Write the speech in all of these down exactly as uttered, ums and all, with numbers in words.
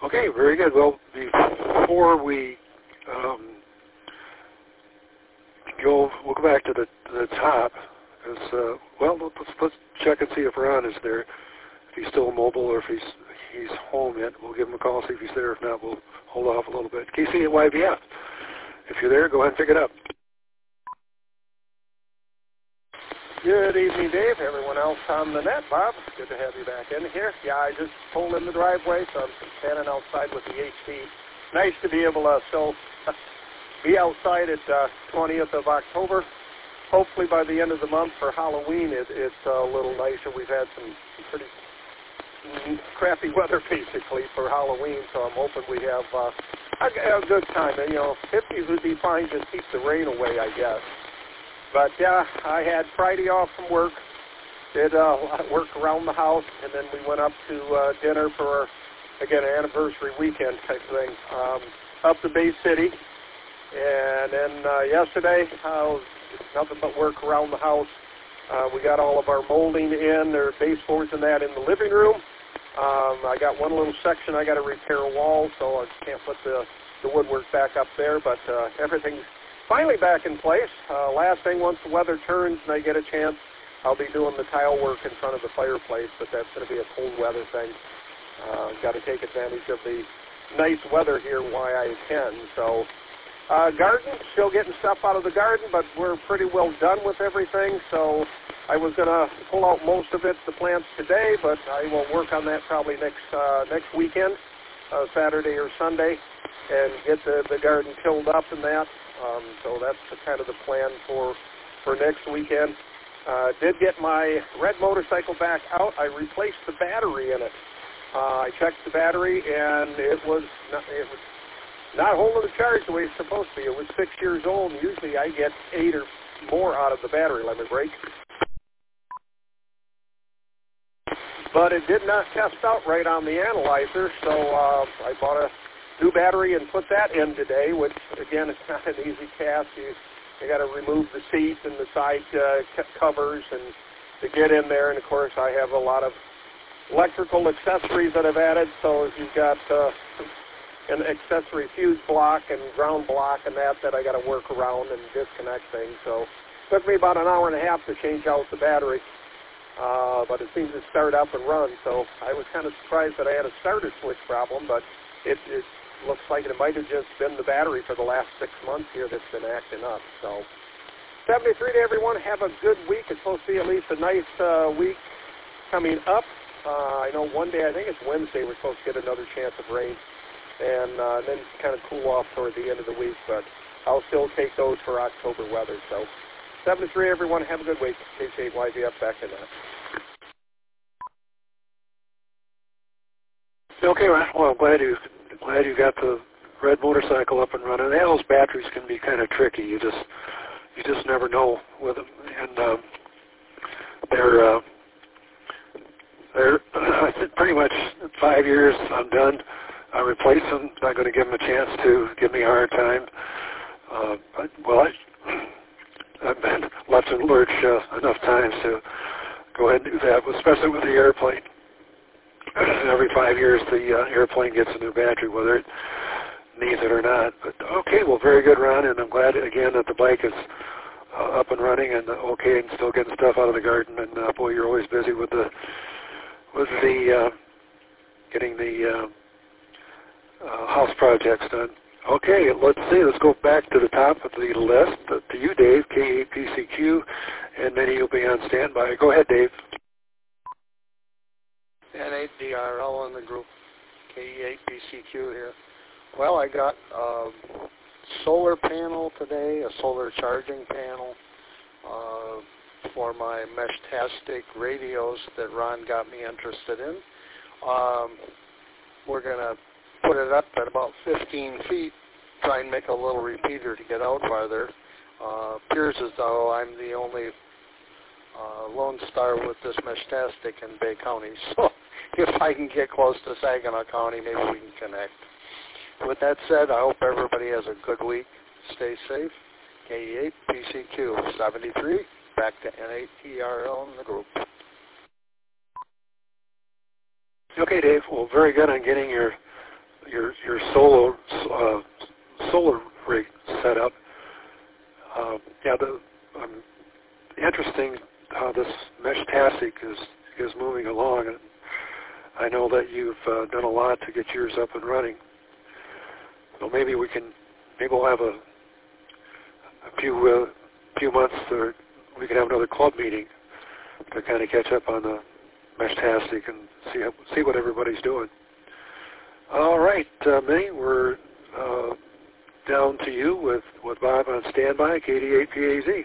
Okay, very good. Well, before we um, go, we'll go back to the to the top. Is, uh, well, let's, let's check and see if Ron is there. If he's still mobile or if he's he's home yet, we'll give him a call, see if he's there. If not, we'll hold off a little bit. K C at Y V F. If you're there, go ahead and pick it up. Good evening, Dave. Everyone else on the net. Bob, good to have you back in here. Yeah, I just pulled in the driveway, so I'm standing outside with the H D. Nice to be able to still be outside at uh, twentieth of October. Hopefully by the end of the month for Halloween, it, it's a little nicer. We've had some pretty crappy weather, basically, for Halloween, so I'm hoping we have uh, a, a good time. And, you know, fifties would be fine, just keep the rain away, I guess. But, yeah, I had Friday off from work, did uh, work around the house, and then we went up to uh, dinner for, again, an anniversary weekend type thing, um, up to Bay City. And then uh, yesterday, I was nothing but work around the house. Uh, we got all of our molding in, there are baseboards and that in the living room. Um, I got one little section I got to repair a wall, so I can't put the, the woodwork back up there, but uh, everything's finally back in place. Uh, last thing, once the weather turns and I get a chance, I'll be doing the tile work in front of the fireplace, but that's going to be a cold weather thing. Uh, got to take advantage of the nice weather here while I can. So, uh, garden, still getting stuff out of the garden, but we're pretty well done with everything. So I was going to pull out most of it, the plants today, but I will work on that probably next uh, next weekend, uh, Saturday or Sunday, and get the, the garden tilled up and that. Um, so that's the, kind of the plan for for next weekend. Uh, did get my red motorcycle back out. I replaced the battery in it. Uh, I checked the battery, and it was not, it was not holding the charge the way it's supposed to be. It was six years old, and usually I get eight or more out of the battery. Let me break. But it did not test out right on the analyzer, so uh, I bought a new battery and put that in today, which, again, it's not an easy task. You, you got to remove the seat and the side uh, covers and to get in there. And, of course, I have a lot of electrical accessories that I've added. So you've got uh, an accessory fuse block and ground block and that that I got to work around and disconnect things. So it took me about an hour and a half to change out the battery. Uh, but it seems to start up and run. So I was kind of surprised that I had a starter switch problem, but it, it looks like it might have just been the battery for the last six months here that's been acting up. So seventy-three to everyone. Have a good week. It's supposed to be at least a nice uh, week coming up. Uh, I know one day, I think it's Wednesday, we're supposed to get another chance of rain, and uh, then kind of cool off toward the end of the week. But I'll still take those for October weather. So seventy-three, everyone. Have a good week. K C eight Y V F back in that. Okay, well, I'm glad you glad you got the red motorcycle up and running. And those batteries can be kind of tricky. You just you just never know with them, and um, they're uh, they're I think pretty much five years. I'm done. I replace them. Not going to give them a chance to give me a hard time. Uh, but, well, I, I've been left in lurch uh, enough times to go ahead and do that, especially with the airplane. Every five years, the uh, airplane gets a new battery, whether it needs it or not. But okay, well, very good, Ron, and I'm glad again that the bike is uh, up and running and uh, okay, and still getting stuff out of the garden. And uh, boy, you're always busy with the with the uh, getting the uh, uh, house projects done. Okay, let's see. Let's go back to the top of the list uh, to you, Dave, K eight P C Q, and then you'll be on standby. Go ahead, Dave. N eight D R L in the group, K eight P C Q here. Well, I got a solar panel today, a solar charging panel uh, for my Meshtastic radios that Ron got me interested in. Um, we're going to put it up at about fifteen feet, try and make a little repeater to get out farther. Uh, appears as though I'm the only uh, Lone Star with this Meshtastic in Bay County. So if I can get close to Saginaw County, maybe we can connect. With that said, I hope everybody has a good week. Stay safe. K eight P C Q seventy-three, back to N eight T R L in the group. Okay, Dave. Well, very good on getting your solar uh, solar rig setup. Uh, yeah, the um, interesting how this Meshtastic is is moving along. And I know that you've uh, done a lot to get yours up and running. So maybe we can, maybe we'll have a, a few uh, few months, or we can have another club meeting to kind of catch up on the Meshtastic and see how, see what everybody's doing. All right, uh, Minnie, we're uh, down to you with, with Bob on standby, K D eight P A Z.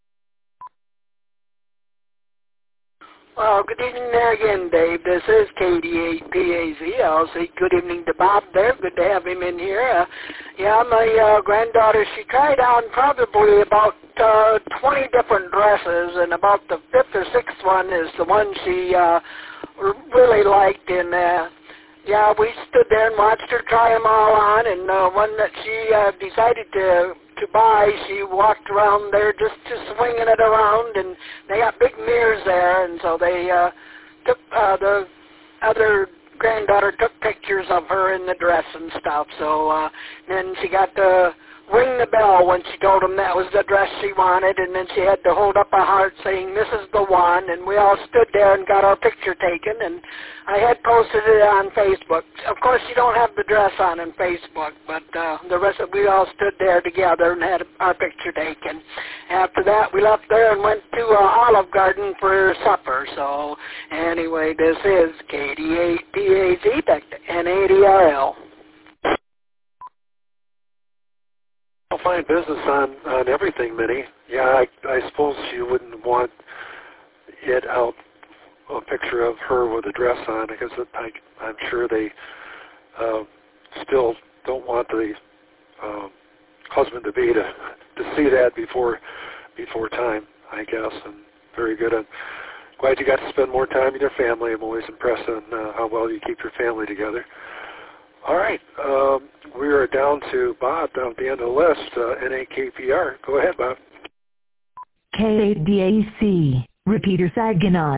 Well, good evening there again, Dave. This is K D eight P A Z. I'll say good evening to Bob there. Good to have him in here. Uh, yeah, my uh, granddaughter, she tried on probably about uh, twenty different dresses, and about the fifth or sixth one is the one she uh, really liked. And uh, yeah, we stood there and watched her try them all on, and uh, one that she uh, decided to to buy, she walked around there just, just swinging it around, and they got big mirrors there, and so they uh, took, uh, the other granddaughter took pictures of her in the dress and stuff, so uh, then she got to ring the bell when she told them that was the dress she wanted, and then she had to hold up a heart saying, this is the one, and we all stood there and got our picture taken, and I had posted it on Facebook. Of course, you don't have the dress on in Facebook, but uh, the rest of we all stood there together and had our picture taken. After that, we left there and went to uh, Olive Garden for supper. So anyway, this is K D eight P A Z, N A D R L. I'll find business on, on everything, Minnie. Yeah, I, I suppose you wouldn't want it out, a picture of her with a dress on, because I, I'm sure they uh, still don't want the uh, husband-to-be to, to see that before before time, I guess. And very good. I'm glad you got to spend more time with your family. I'm always impressed on uh, how well you keep your family together. All right, um, we are down to Bob down at the end of the list, uh, N A K P R. Go ahead, Bob. K eight D A C, Repeater Saginaw.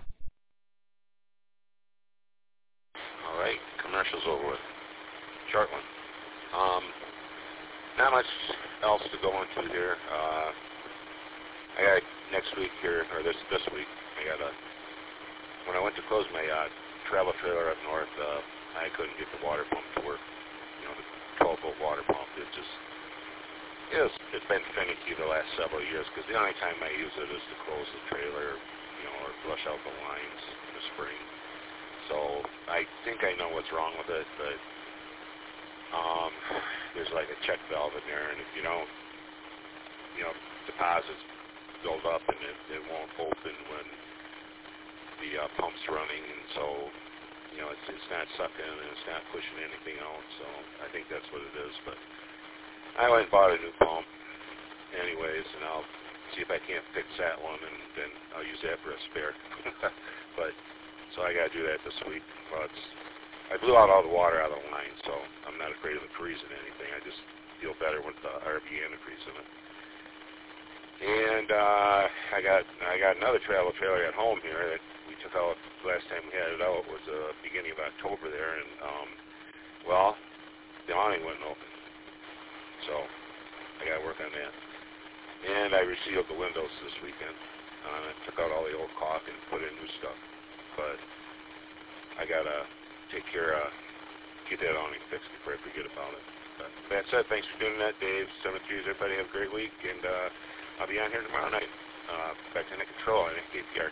All right, commercials over with. Short one. Um, not much else to go into here. Uh, I got next week here, or this this week, I got a, when I went to close my uh, travel trailer up north, uh, I couldn't get the water pump to work. You know, the twelve volt water pump. It just, it was, it's been finicky the last several years, because the only time I use it is to close the trailer, you know, or flush out the lines in the spring. So I think I know what's wrong with it, but um, there's like a check valve in there, and if you don't, you know, deposits build up and it, it won't open when the uh, pump's running, and so, you know, it's, it's not sucking and it's not pushing anything out, so I think that's what it is. But I went and bought a new pump anyways, and I'll see if I can't fix that one, and then I'll use that for a spare. But, so I got to do that this week. Well, it's, I blew out all the water out of the line, so I'm not afraid of it freezing anything. I just feel better with the R V antifreeze in it. And uh, I got I got another travel trailer at home here that we took out last time we had it out was the uh, beginning of October there, and um, well, the awning wouldn't open, so I got to work on that. And I resealed the windows this weekend. Uh, I took out all the old caulk and put in new stuff, but I got to take care of get that awning fixed before I forget about it. But that said, thanks for doing that, Dave. seven threes, everybody have a great week, and uh, I'll be on here tomorrow night. Uh, back to Nick Control on K P R.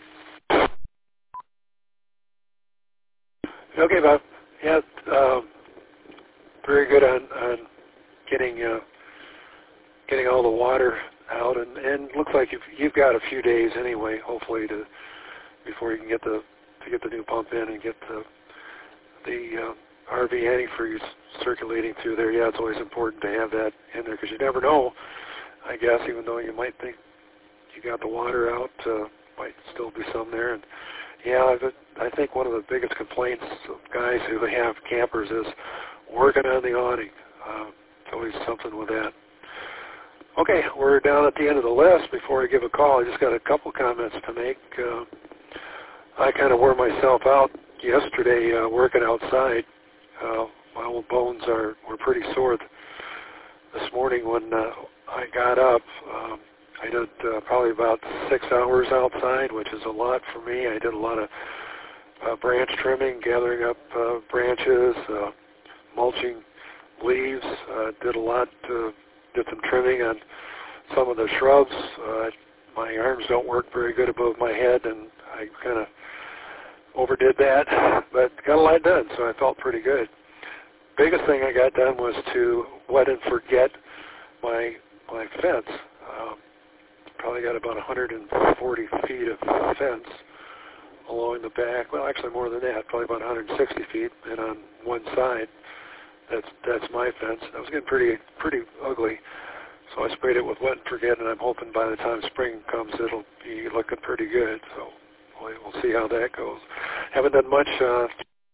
Okay, Bob. Yeah, um, very good on, on getting uh, getting all the water out, and, and looks like you've, you've got a few days anyway, hopefully, to before you can get the to get the new pump in and get the the uh, R V antifreeze circulating through there. Yeah, it's always important to have that in there because you never know. I guess even though you might think you got the water out, uh, might still be some there. And yeah, I think one of the biggest complaints of guys who have campers is working on the awning. Uh, it's always something with that. Okay, we're down at the end of the list. Before I give a call, I just got a couple comments to make. Uh, I kind of wore myself out yesterday uh, working outside. Uh, my old bones are were pretty sore this morning when uh, I got up. Um, I did uh, probably about six hours outside, which is a lot for me. I did a lot of uh, branch trimming, gathering up uh, branches, uh, mulching leaves. Uh, did a lot, uh, did some trimming on some of the shrubs. Uh, my arms don't work very good above my head, and I kind of overdid that, but got a lot done, so I felt pretty good. Biggest thing I got done was to wet and forget my my fence. Um, probably got about one hundred forty feet of fence along the back. Well, actually more than that, probably about one hundred sixty feet. And on one side, that's that's my fence. That was getting pretty pretty ugly. So I sprayed it with wet and forget, and I'm hoping by the time spring comes, it'll be looking pretty good. So we'll see how that goes. Haven't done much uh,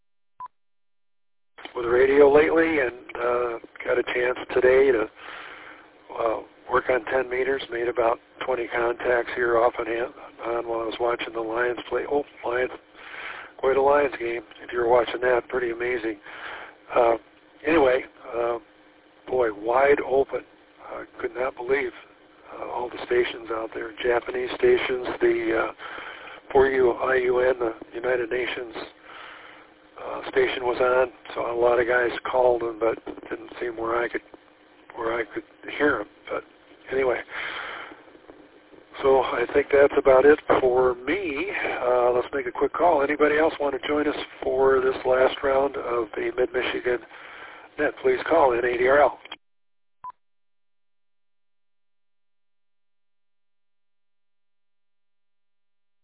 with radio lately, and uh, got a chance today to uh, work on ten meters. Made about twenty contacts here off and on while I was watching the Lions play. Oh, Lions, quite a Lions game. If you were watching that, pretty amazing. Uh, anyway, uh, boy, wide open. I uh, could not believe uh, all the stations out there. Japanese stations, the uh, four U I U N, the United Nations uh, station was on, so a lot of guys called them, but didn't seem where I could where I could hear them. But anyway, so I think that's about it for me. Uh, let's make a quick call. Anybody else want to join us for this last round of a Mid-Michigan Net? Please call in A D R L.